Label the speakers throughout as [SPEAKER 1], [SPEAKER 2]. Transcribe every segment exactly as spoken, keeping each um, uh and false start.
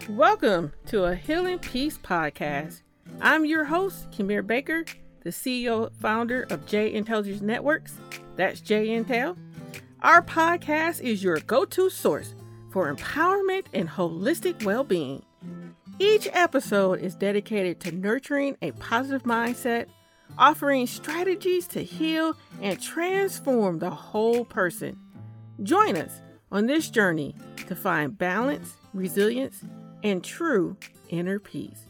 [SPEAKER 1] Welcome to a Healing Peace podcast. I'm your host, Kimir Baker, the C E O founder of J Intelligence Networks. That's J Intel. Our podcast is your go-to source for empowerment and holistic well-being. Each episode is dedicated to nurturing a positive mindset, offering strategies to heal and transform the whole person. Join us on this journey to find balance, resilience, and true inner peace.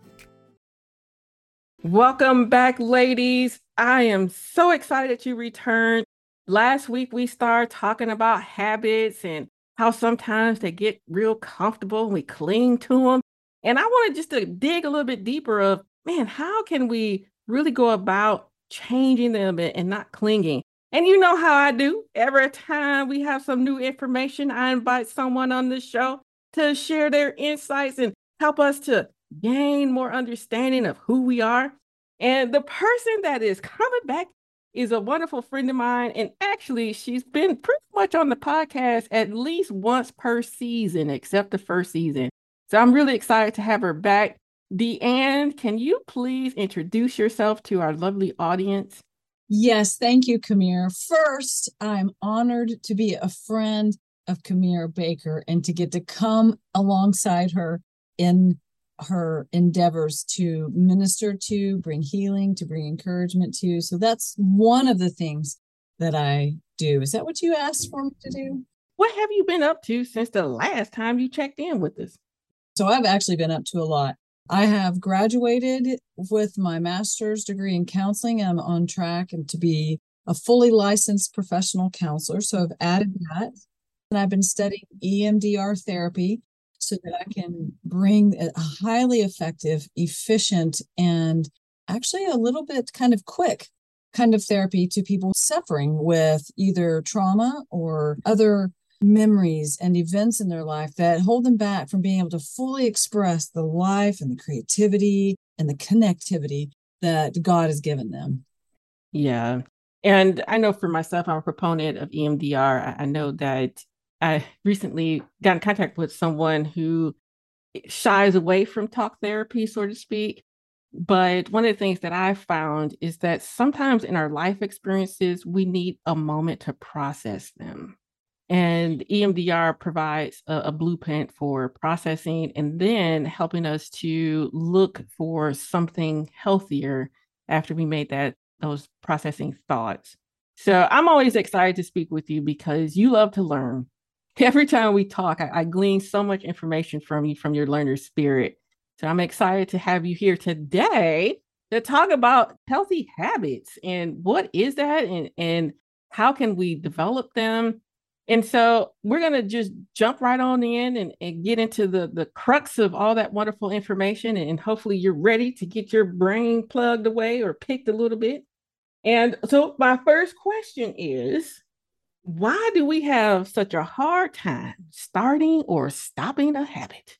[SPEAKER 1] Welcome back, ladies. I am so excited that you returned. Last week, we started talking about habits and how sometimes they get real comfortable and we cling to them. And I wanted just to dig a little bit deeper of, man, how can we really go about changing them and not clinging? And you know how I do. Every time we have some new information, I invite someone on the show to share their insights and help us to gain more understanding of who we are. And the person that is coming back is a wonderful friend of mine. And actually, she's been pretty much on the podcast at least once per season, except the first season. So I'm really excited to have her back. Deanne, can you please introduce yourself to our lovely audience?
[SPEAKER 2] Yes, thank you, Kimir. First, I'm honored to be a friend of Kimir Baker and to get to come alongside her in her endeavors to minister to, bring healing, to bring encouragement to. So that's one of the things that I do. Is that what you asked for me to do?
[SPEAKER 1] What have you been up to since the last time you checked in with us?
[SPEAKER 2] So I've actually been up to a lot. I have graduated with my master's degree in counseling. I'm on track and to be a fully licensed professional counselor. So I've added that. And I've been studying E M D R therapy so that I can bring a highly effective, efficient, and actually a little bit kind of quick kind of therapy to people suffering with either trauma or other memories and events in their life that hold them back from being able to fully express the life and the creativity and the connectivity that God has given them.
[SPEAKER 1] Yeah. And I know for myself, I'm a proponent of E M D R. I know that I recently got in contact with someone who shies away from talk therapy, so to speak. But one of the things that I found is that sometimes in our life experiences, we need a moment to process them. And E M D R provides a, a blueprint for processing and then helping us to look for something healthier after we made that those processing thoughts. So I'm always excited to speak with you because you love to learn. Every time we talk, I, I glean so much information from you, from your learner spirit. So I'm excited to have you here today to talk about healthy habits and what is that and, and how can we develop them. And so we're going to just jump right on in and, and get into the, the crux of all that wonderful information. And hopefully you're ready to get your brain plugged away or picked a little bit. And so my first question is, why do we have such a hard time starting or stopping a habit?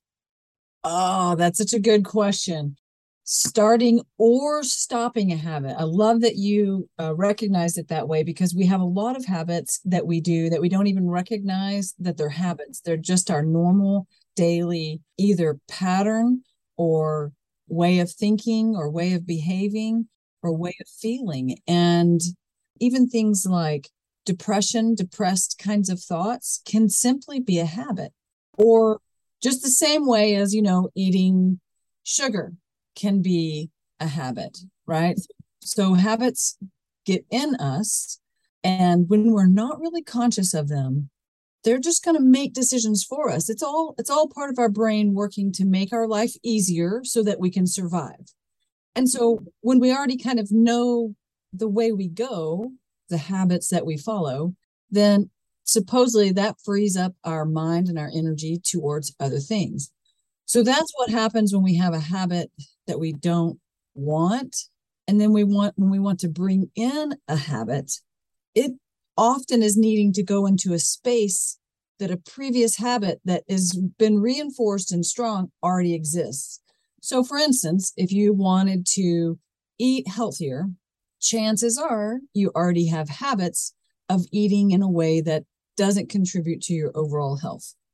[SPEAKER 2] Oh, that's such a good question. Starting or stopping a habit. I love that you uh, recognize it that way because we have a lot of habits that we do that we don't even recognize that they're habits. They're just our normal daily either pattern or way of thinking or way of behaving or way of feeling. And even things like depression, depressed kinds of thoughts can simply be a habit. Or just the same way as, you know, eating sugar can be a habit, right? So habits get in us, and when we're not really conscious of them, they're just going to make decisions for us. It's all it's all part of our brain working to make our life easier so that we can survive. And so when we already kind of know the way we go, the habits that we follow, then supposedly that frees up our mind and our energy towards other things. So that's what happens when we have a habit that we don't want. And then we want, when we want to bring in a habit, it often is needing to go into a space that a previous habit that has been reinforced and strong already exists. So for instance, if you wanted to eat healthier, chances are you already have habits of eating in a way that doesn't contribute to your overall health.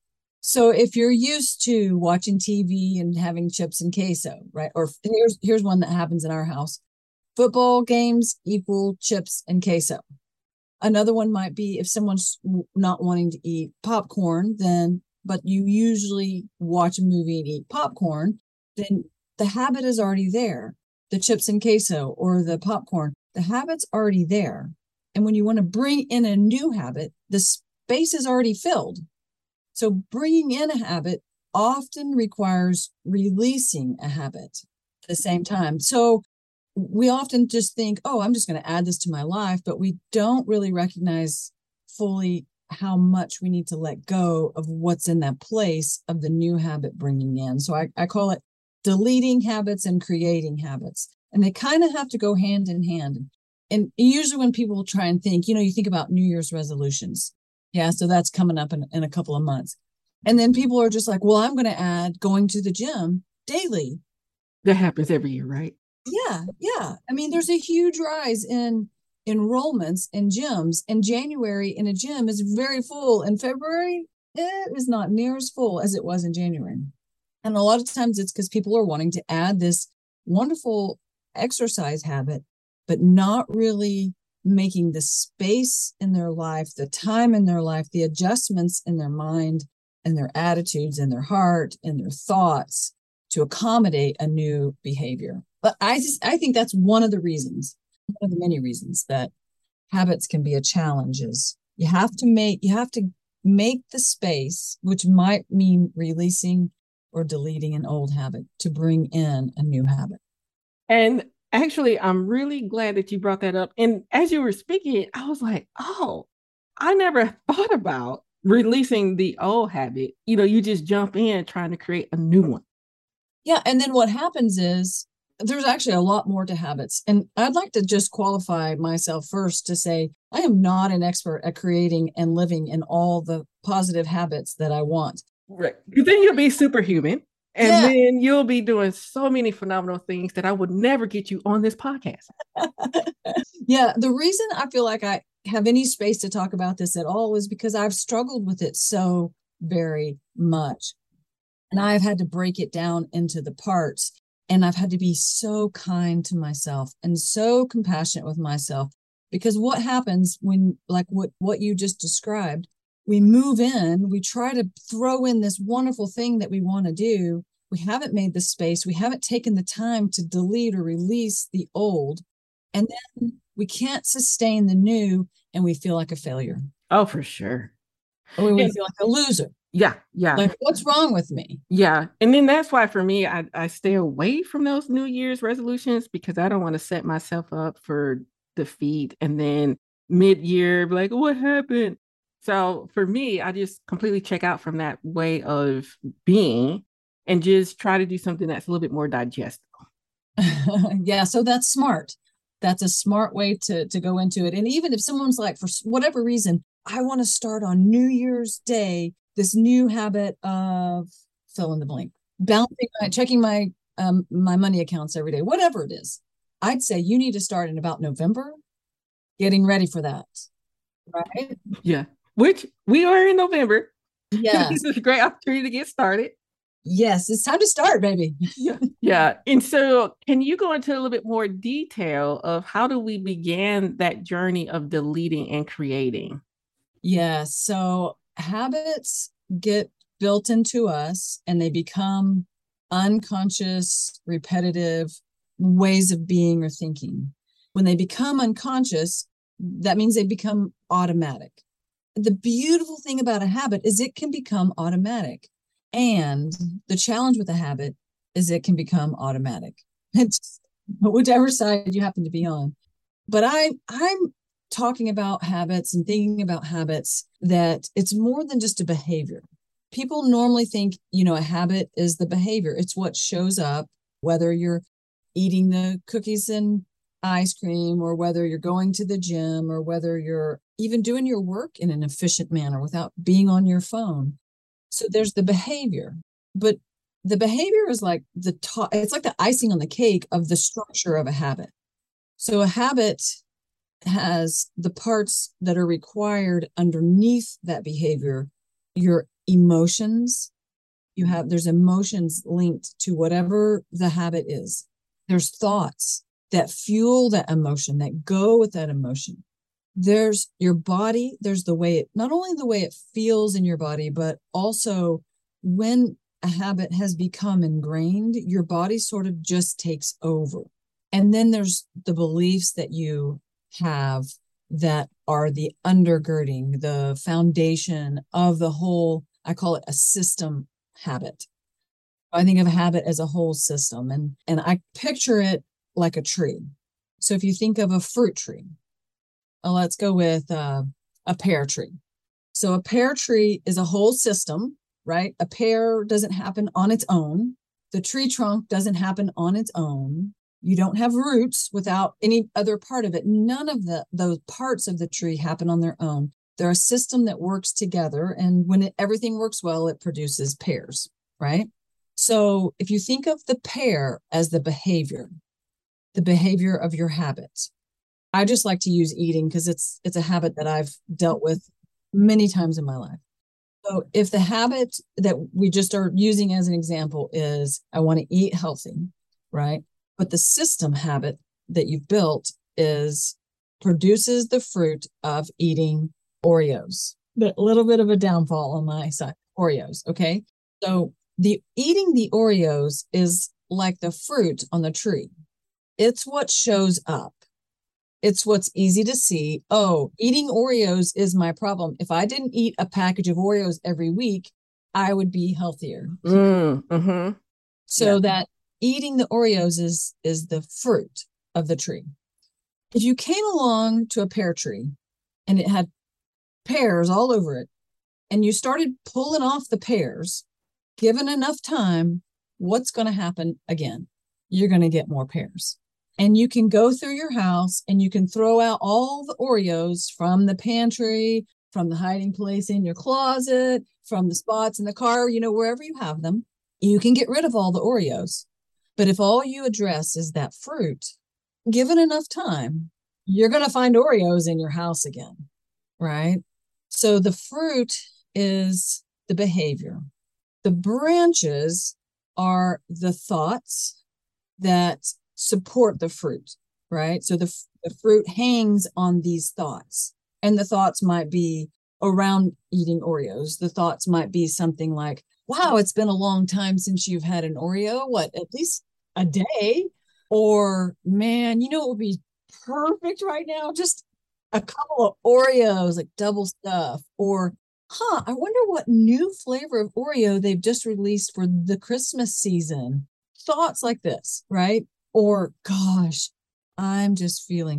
[SPEAKER 2] So if you're used to watching T V and having chips and queso, right? Or here's here's one that happens in our house. Football games equal chips and queso. Another one might be if someone's not wanting to eat popcorn, then but you usually watch a movie and eat popcorn, then the habit is already there. The chips and queso or the popcorn, the habit's already there. And when you want to bring in a new habit, the space is already filled. So bringing in a habit often requires releasing a habit at the same time. So we often just think, oh, I'm just going to add this to my life, but we don't really recognize fully how much we need to let go of what's in that place of the new habit bringing in. So I, I call it deleting habits and creating habits. And they kind of have to go hand in hand. And usually when people try and think, you know, you think about New Year's resolutions. Yeah, so that's coming up in, in a couple of months. And then people are just like, well, I'm going to add going to the gym daily.
[SPEAKER 1] That happens every year, right?
[SPEAKER 2] Yeah, yeah. I mean, there's a huge rise in enrollments in gyms, and January in a gym is very full. In February, it is not near as full as it was in January. And a lot of times it's because people are wanting to add this wonderful exercise habit, but not really making the space in their life, the time in their life, the adjustments in their mind and their attitudes and their heart and their thoughts to accommodate a new behavior. But I just, I think that's one of the reasons, one of the many reasons that habits can be a challenge is you have to make, you have to make the space, which might mean releasing or deleting an old habit to bring in a new habit.
[SPEAKER 1] And actually, I'm really glad that you brought that up. And as you were speaking, I was like, oh, I never thought about releasing the old habit. You know, you just jump in trying to create a new one.
[SPEAKER 2] Yeah. And then what happens is there's actually a lot more to habits. And I'd like to just qualify myself first to say, I am not an expert at creating and living in all the positive habits that I want.
[SPEAKER 1] Right. Then you'll be superhuman. And
[SPEAKER 2] yeah.
[SPEAKER 1] then you'll be doing so many phenomenal things that I would never get you on this podcast.
[SPEAKER 2] Yeah. The reason I feel like I have any space to talk about this at all is because I've struggled with it so very much. And I've had to break it down into the parts. And I've had to be so kind to myself and so compassionate with myself. Because what happens when, like what, what you just described, we move in, we try to throw in this wonderful thing that we want to do. We haven't made the space. We haven't taken the time to delete or release the old. And then we can't sustain the new and we feel like a failure.
[SPEAKER 1] Oh, for sure.
[SPEAKER 2] Or we and, feel like a loser.
[SPEAKER 1] Yeah. Yeah.
[SPEAKER 2] Like, what's wrong with me?
[SPEAKER 1] Yeah. And then that's why for me, I, I stay away from those New Year's resolutions because I don't want to set myself up for defeat. And then mid-year, like, what happened? So for me, I just completely check out from that way of being and just try to do something that's a little bit more digestible.
[SPEAKER 2] Yeah, so that's smart. That's a smart way to, to go into it. And even if someone's like, for whatever reason, I want to start on New Year's Day, this new habit of fill in the blank, balancing, my, checking my um, my money accounts every day, whatever it is, I'd say you need to start in about November, getting ready for that. Right?
[SPEAKER 1] Yeah. Which we are in November.
[SPEAKER 2] Yeah.
[SPEAKER 1] This is a great opportunity to get started.
[SPEAKER 2] Yes, it's time to start, baby.
[SPEAKER 1] Yeah. Yeah. And so can you go into a little bit more detail of how do we begin that journey of deleting and creating?
[SPEAKER 2] Yeah. So habits get built into us and they become unconscious, repetitive ways of being or thinking. When they become unconscious, that means they become automatic. The beautiful thing about a habit is it can become automatic. And the challenge with a habit is it can become automatic. It's whichever side you happen to be on. But I, I'm talking about habits and thinking about habits that it's more than just a behavior. People normally think, you know, a habit is the behavior. It's what shows up, whether you're eating the cookies and ice cream, or whether you're going to the gym, or whether you're even doing your work in an efficient manner without being on your phone. So there's the behavior, but the behavior is like the top, it's like the icing on the cake of the structure of a habit. So a habit has the parts that are required underneath that behavior. Your emotions. You have, there's emotions linked to whatever the habit is. There's thoughts that fuel that emotion, that go with that emotion. There's your body. There's the way it, not only the way it feels in your body, but also when a habit has become ingrained, your body sort of just takes over. And then there's the beliefs that you have that are the undergirding, the foundation of the whole, I call it a system habit. I think of a habit as a whole system, and, and I picture it like a tree. So if you think of a fruit tree, uh, let's go with uh, a pear tree. So a pear tree is a whole system, right? A pear doesn't happen on its own. The tree trunk doesn't happen on its own. You don't have roots without any other part of it. None of the those parts of the tree happen on their own. They're a system that works together. And when it, everything works well, it produces pears, right? So if you think of the pear as the behavior, the behavior of your habits, I just like to use eating because it's it's a habit that I've dealt with many times in my life. So if the habit that we just are using as an example is I want to eat healthy, right? But the system habit that you've built is produces the fruit of eating Oreos. A little bit of a downfall on my side, Oreos, okay? So the eating the Oreos is like the fruit on the tree. It's what shows up. It's what's easy to see. Oh, eating Oreos is my problem. If I didn't eat a package of Oreos every week, I would be healthier.
[SPEAKER 1] Mm, mm-hmm.
[SPEAKER 2] So
[SPEAKER 1] Yeah.
[SPEAKER 2] that eating the Oreos is, is the fruit of the tree. If you came along to a pear tree and it had pears all over it, and you started pulling off the pears, given enough time, what's going to happen again? You're going to get more pears. And you can go through your house and you can throw out all the Oreos from the pantry, from the hiding place in your closet, from the spots in the car, you know, wherever you have them. You can get rid of all the Oreos. But if all you address is that fruit, given enough time, you're going to find Oreos in your house again, right? So the fruit is the behavior. The branches are the thoughts that support the fruit, right? So the, the fruit hangs on these thoughts. And the thoughts might be around eating Oreos. The thoughts might be something like, wow, it's been a long time since you've had an Oreo. What, at least a day? Or, man, you know, it would be perfect right now. Just a couple of Oreos, like double stuff. Or, huh, I wonder what new flavor of Oreo they've just released for the Christmas season. Thoughts like this, right? Or, gosh, I'm just feeling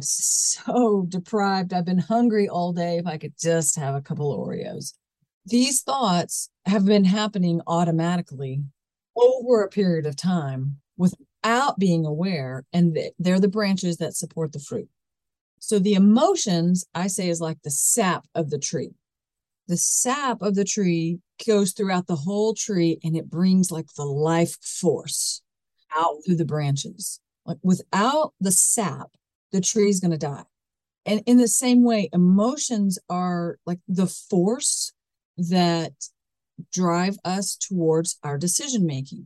[SPEAKER 2] so deprived. I've been hungry all day. If I could just have a couple of Oreos. These thoughts have been happening automatically over a period of time without being aware, and they're the branches that support the fruit. So the emotions, I say, is like the sap of the tree. The sap of the tree goes throughout the whole tree, and it brings like the life force out through the branches. Like without the sap, the tree is going to die. And in the same way, emotions are like the force that drive us towards our decision making.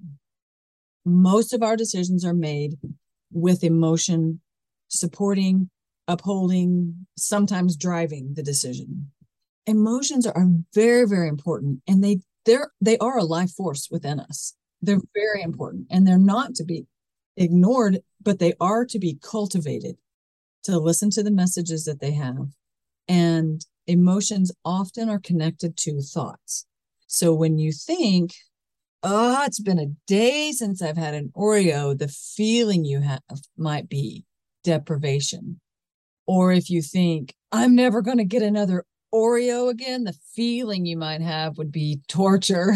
[SPEAKER 2] Most of our decisions are made with emotion supporting, upholding, sometimes driving the decision. Emotions are very, very important, and they they're they are a life force within us. They're very important, and they're not to be ignored, but they are to be cultivated, to listen to the messages that they have. And emotions often are connected to thoughts. So when you think, oh, it's been a day since I've had an Oreo, the feeling you have might be deprivation. Or if you think, I'm never going to get another Oreo again, the feeling you might have would be torture.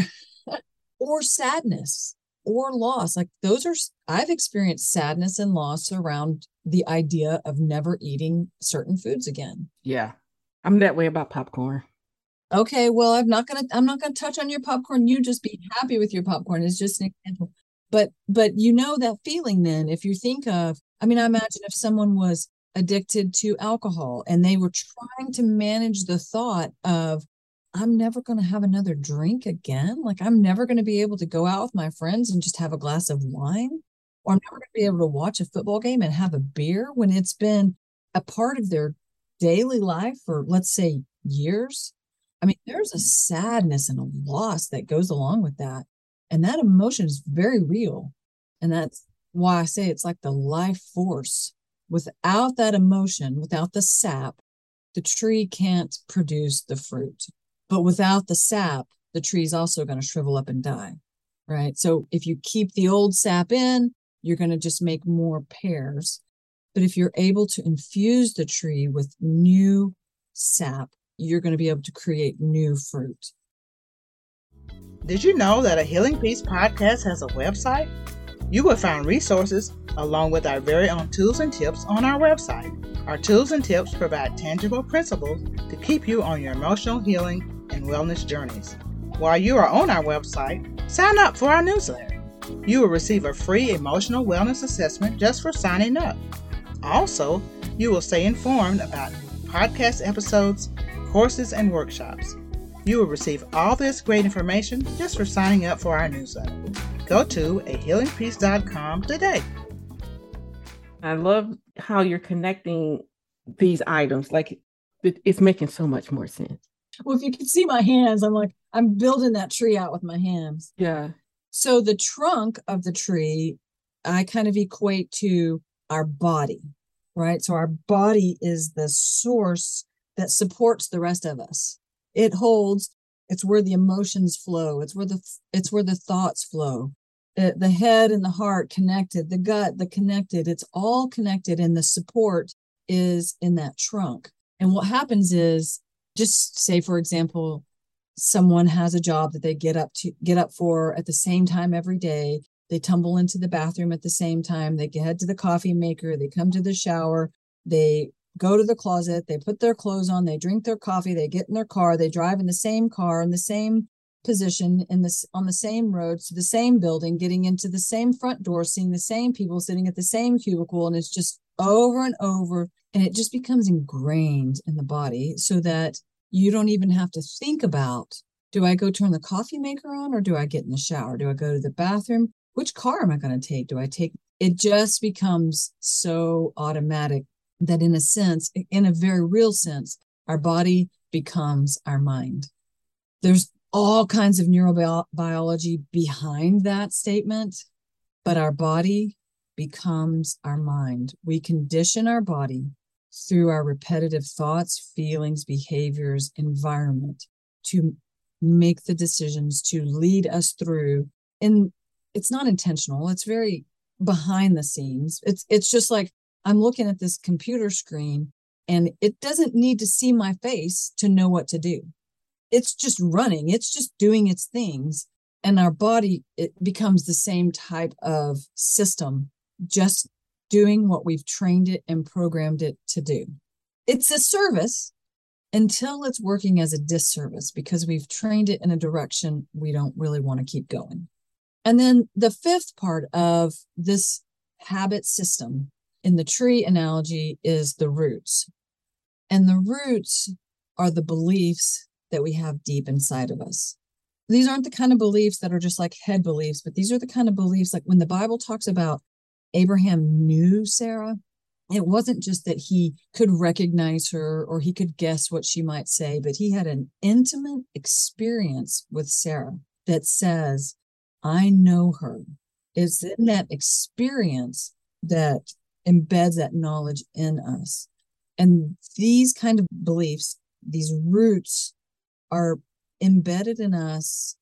[SPEAKER 2] Or sadness or loss. Like those are, I've experienced sadness and loss around the idea of never eating certain foods again.
[SPEAKER 1] Yeah. I'm that way about popcorn.
[SPEAKER 2] Okay, well, I'm not gonna I'm not gonna touch on your popcorn. You just be happy with your popcorn. It's just an example. But but you know that feeling then, if you think of, I mean, I imagine if someone was addicted to alcohol and they were trying to manage the thought of, I'm never going to have another drink again. Like, I'm never going to be able to go out with my friends and just have a glass of wine, or I'm never going to be able to watch a football game and have a beer when it's been a part of their daily life for, let's say, years. I mean, there's a sadness and a loss that goes along with that. And that emotion is very real. And that's why I say it's like the life force. Without that emotion, without the sap, the tree can't produce the fruit. But without the sap, the tree is also going to shrivel up and die, right? So if you keep the old sap in, you're going to just make more pears. But if you're able to infuse the tree with new sap, you're going to be able to create new fruit.
[SPEAKER 3] Did you know that a Healing Peace podcast has a website? You will find resources along with our very own tools and tips on our website. Our tools and tips provide tangible principles to keep you on your emotional healing and wellness journeys. While you are on our website, sign up for our newsletter. You will receive a free emotional wellness assessment just for signing up. Also, you will stay informed about podcast episodes, courses, and workshops. You will receive all this great information just for signing up for our newsletter. Go to a healing peace dot com today.
[SPEAKER 1] I love how you're connecting these items. Like, it, it's making so much more sense.
[SPEAKER 2] Well, if you can see my hands, I'm like, I'm building that tree out with my hands.
[SPEAKER 1] Yeah.
[SPEAKER 2] So the trunk of the tree, I kind of equate to our body, right? So our body is the source that supports the rest of us. It holds, it's where the emotions flow. It's where the, it's where the thoughts flow. The, the head and the heart connected, the gut, the connected, it's all connected, and the support is in that trunk. And what happens is, just say, for example, someone has a job that they get up to get up for at the same time every day. They tumble into the bathroom at the same time. They head to the coffee maker. They come to the shower. They go to the closet. They put their clothes on. They drink their coffee. They get in their car. They drive in the same car in the same position in this on the same roads to the same building, getting into the same front door, seeing the same people sitting at the same cubicle, and it's just over and over, and it just becomes ingrained in the body so that you don't even have to think about, do I go turn the coffee maker on, or do I get in the shower? Do I go to the bathroom? Which car am I going to take? Do I take it? Just becomes so automatic that, in a sense, in a very real sense, our body becomes our mind. There's all kinds of neurobiology behind that statement, but our body becomes our mind. We condition our body through our repetitive thoughts, feelings, behaviors, environment to make the decisions to lead us through. And it's not intentional. It's very behind the scenes. It's it's just like, I'm looking at this computer screen and it doesn't need to see my face to know what to do. It's just running. It's just doing its things. And our body, it becomes the same type of system, just doing what we've trained it and programmed it to do. It's a service until it's working as a disservice, because we've trained it in a direction we don't really want to keep going. And then the fifth part of this habit system in the tree analogy is the roots. And the roots are the beliefs that we have deep inside of us. These aren't the kind of beliefs that are just like head beliefs, but these are the kind of beliefs, like when the Bible talks about Abraham knew Sarah, it wasn't just that he could recognize her or he could guess what she might say, but he had an intimate experience with Sarah that says, I know her. It's in that experience that embeds that knowledge in us. And these kind of beliefs, these roots, are embedded in us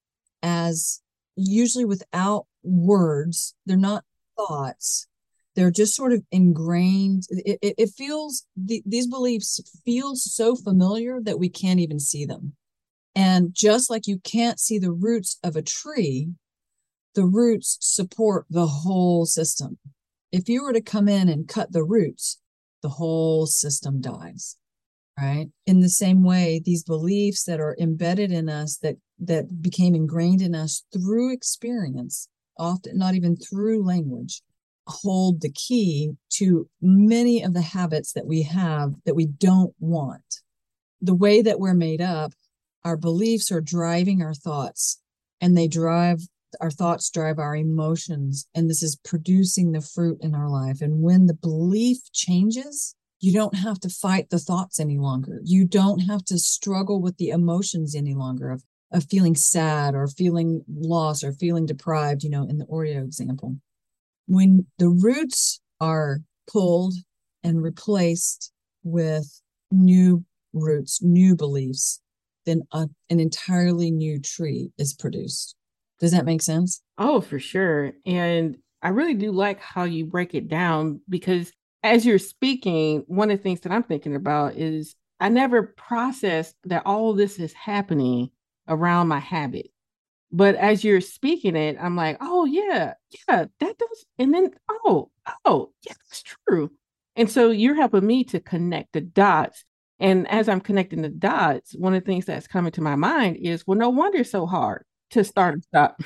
[SPEAKER 2] as, usually without words. They're not thoughts. They're just sort of ingrained. It, it, it feels, the, these beliefs feel so familiar that we can't even see them. And just like you can't see the roots of a tree, the roots support the whole system. If you were to come in and cut the roots, the whole system dies. Right? In the same way, these beliefs that are embedded in us, that that became ingrained in us through experience, often not even through language, hold the key to many of the habits that we have that we don't want. The way that we're made up our beliefs are driving our thoughts, and they drive our thoughts drive our emotions, and this is producing the fruit in our life. And when the belief changes, you don't have to fight the thoughts any longer. You don't have to struggle with the emotions any longer of, of feeling sad or feeling lost or feeling deprived, you know, in the Oreo example. When the roots are pulled and replaced with new roots, new beliefs, then a, an entirely new tree is produced. Does that make sense?
[SPEAKER 1] Oh, for sure. And I really do like how you break it down, because as you're speaking, one of the things that I'm thinking about is I never processed that all of this is happening around my habit. But as you're speaking it, I'm like, oh, yeah, yeah, that does. And then, oh, oh, yeah, that's true. And so you're helping me to connect the dots. And as I'm connecting the dots, one of the things that's coming to my mind is, well, no wonder it's so hard to start and stop.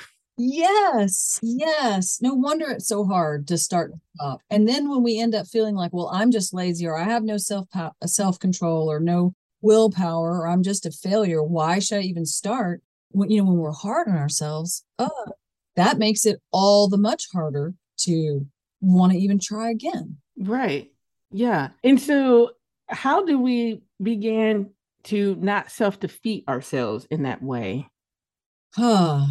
[SPEAKER 2] Yes, yes. No wonder it's so hard to start and stop. And then when we end up feeling like, well, I'm just lazy, or I have no self self control, or no willpower, or I'm just a failure, why should I even start? When, you know, when we're hard on ourselves, oh, that makes it all the much harder to want to even try again.
[SPEAKER 1] Right. Yeah. And so how do we begin to not self-defeat ourselves in that way?
[SPEAKER 2] Huh.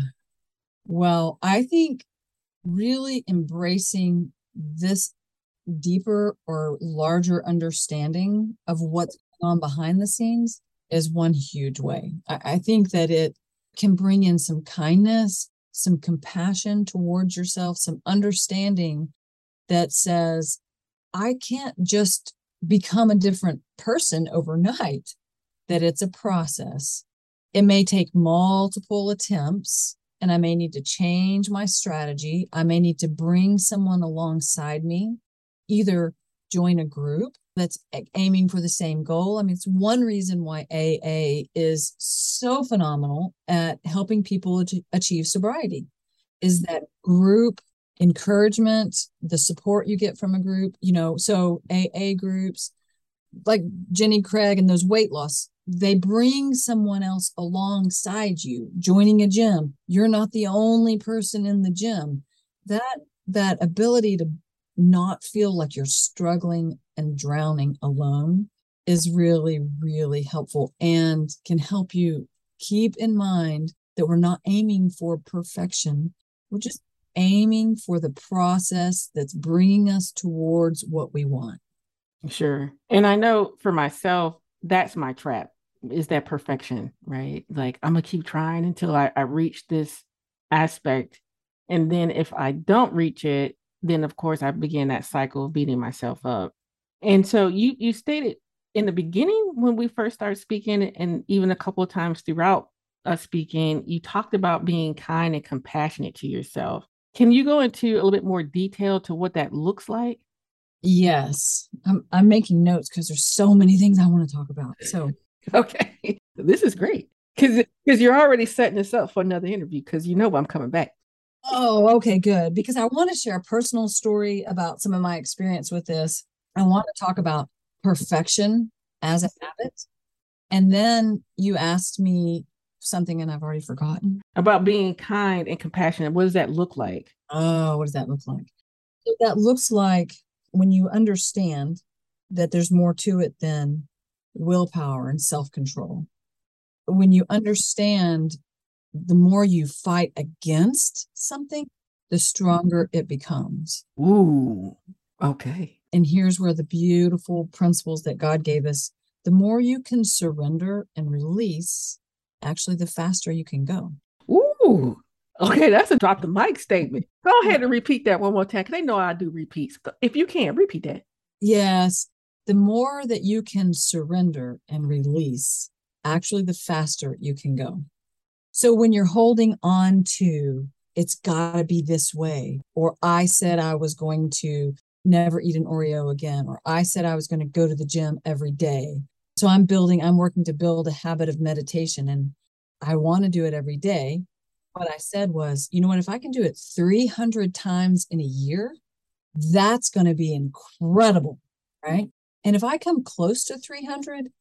[SPEAKER 2] Well, I think really embracing this deeper or larger understanding of what's going on behind the scenes is one huge way. I, I think that it can bring in some kindness, some compassion towards yourself, some understanding that says, I can't just become a different person overnight, that it's a process. It may take multiple attempts, and I may need to change my strategy. I may need to bring someone alongside me, either join a group that's aiming for the same goal. I mean, it's one reason why A A is so phenomenal at helping people achieve sobriety, is that group encouragement, the support you get from a group, you know, so A A groups like Jenny Craig and those weight loss, they bring someone else alongside you, joining a gym. You're not the only person in the gym. That, that ability to not feel like you're struggling and drowning alone is really, really helpful, and can help you keep in mind that we're not aiming for perfection. We're just aiming for the process that's bringing us towards what we want.
[SPEAKER 1] Sure. And I know for myself, that's my trap, is that perfection, right? Like, I'm going to keep trying until I, I reach this aspect. And then if I don't reach it, then of course I begin that cycle of beating myself up. And so you you stated in the beginning when we first started speaking, and even a couple of times throughout us speaking, you talked about being kind and compassionate to yourself. Can you go into a little bit more detail to what that looks like?
[SPEAKER 2] Yes, I'm I'm making notes because there's so many things I want to talk about. So
[SPEAKER 1] okay, this is great, because because you're already setting us up for another interview, because you know I'm coming back.
[SPEAKER 2] Oh, okay, good. Because I want to share a personal story about some of my experience with this. I want to talk about perfection as a habit. And then you asked me something and I've already forgotten.
[SPEAKER 1] About being kind and compassionate. What does that look like?
[SPEAKER 2] Oh, what does that look like? So that looks like when you understand that there's more to it than willpower and self-control. When you understand the more you fight against something, the stronger it becomes.
[SPEAKER 1] Ooh, okay.
[SPEAKER 2] And here's where the beautiful principles that God gave us, the more you can surrender and release, actually, the faster you can go.
[SPEAKER 1] Ooh, okay, that's a drop the mic statement. Go ahead and repeat that one more time, because they know I do repeats. If you can, repeat that.
[SPEAKER 2] Yes, the more that you can surrender and release, actually, the faster you can go. So when you're holding on to, it's got to be this way, or I said I was going to never eat an Oreo again, or I said I was going to go to the gym every day. So I'm building, I'm working to build a habit of meditation, and I want to do it every day. What I said was, you know what, if I can do it three hundred times in a year, that's going to be incredible, right? And if I come close to three hundred,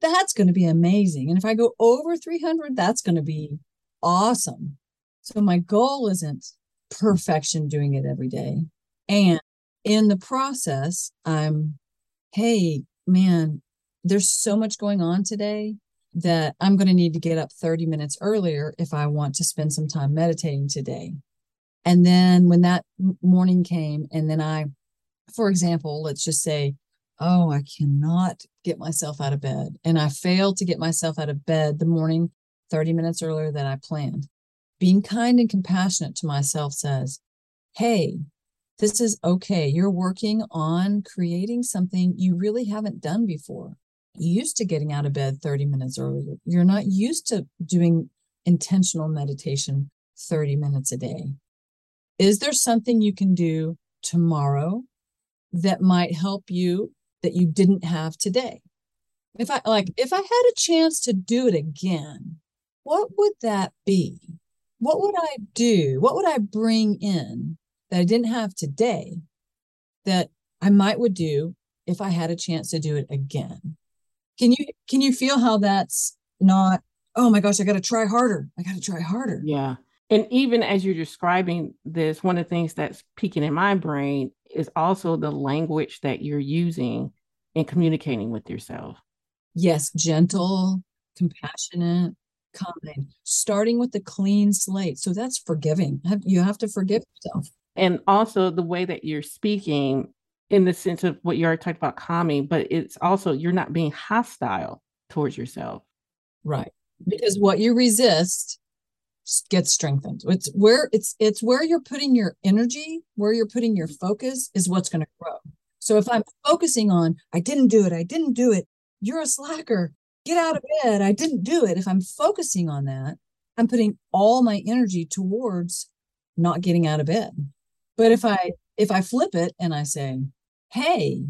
[SPEAKER 2] that's going to be amazing. And if I go over three hundred, that's going to be awesome. So my goal isn't perfection doing it every day. And in the process, I'm, hey, man, there's so much going on today that I'm going to need to get up thirty minutes earlier if I want to spend some time meditating today. And then when that morning came, and then I, for example, let's just say, oh, I cannot get myself out of bed. And I failed to get myself out of bed the morning thirty minutes earlier than I planned. Being kind and compassionate to myself says, hey, this is okay. You're working on creating something you really haven't done before. You're used to getting out of bed thirty minutes earlier. You're not used to doing intentional meditation thirty minutes a day. Is there something you can do tomorrow that might help you that you didn't have today? If I like, if I had a chance to do it again, what would that be? What would I do? What would I bring in that I didn't have today that I might would do if I had a chance to do it again? Can you can you feel how that's not, oh my gosh, I got to try harder. I got to try harder.
[SPEAKER 1] Yeah. And even as you're describing this, one of the things that's peeking in my brain is also the language that you're using in communicating with yourself.
[SPEAKER 2] Yes, gentle, compassionate, kind, starting with the clean slate. So that's forgiving. You have to forgive yourself.
[SPEAKER 1] And also the way that you're speaking in the sense of what you already talked about calming, but it's also you're not being hostile towards yourself.
[SPEAKER 2] Right. Because what you resist gets strengthened. It's where it's it's where you're putting your energy, where you're putting your focus is what's going to grow. So if I'm focusing on, I didn't do it, I didn't do it, you're a slacker, get out of bed, I didn't do it. If I'm focusing on that, I'm putting all my energy towards not getting out of bed. But if I if I flip it and I say, hey,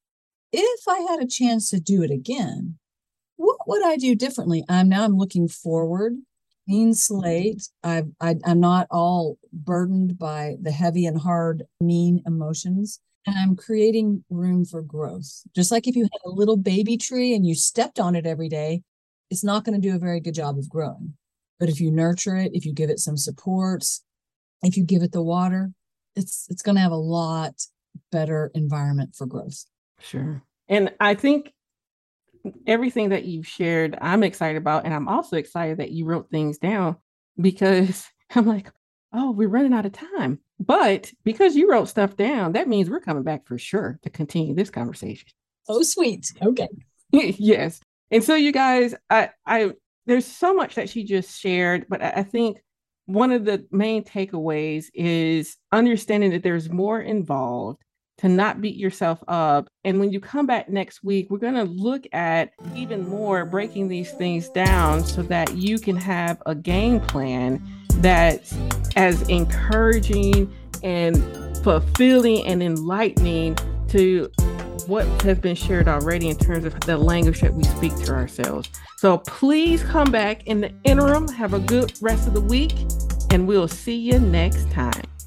[SPEAKER 2] if I had a chance to do it again, what would I do differently? I'm now I'm looking forward, clean slate. I've, I, I'm not all burdened by the heavy and hard, mean emotions. And I'm creating room for growth. Just like if you had a little baby tree and you stepped on it every day, it's not going to do a very good job of growing. But if you nurture it, if you give it some supports, if you give it the water, it's it's going to have a lot better environment for growth.
[SPEAKER 1] Sure. And I think everything that you've shared, I'm excited about. And I'm also excited that you wrote things down because I'm like, oh, we're running out of time. But because you wrote stuff down, that means we're coming back for sure to continue this conversation.
[SPEAKER 2] Oh, sweet. Okay.
[SPEAKER 1] Yes. And so you guys, I, I, there's so much that she just shared, but I, I think one of the main takeaways is understanding that there's more involved, to not beat yourself up. And when you come back next week, we're going to look at even more breaking these things down so that you can have a game plan that's as encouraging and fulfilling and enlightening to what has been shared already in terms of the language that we speak to ourselves. So please come back in the interim. Have a good rest of the week, and we'll see you next time.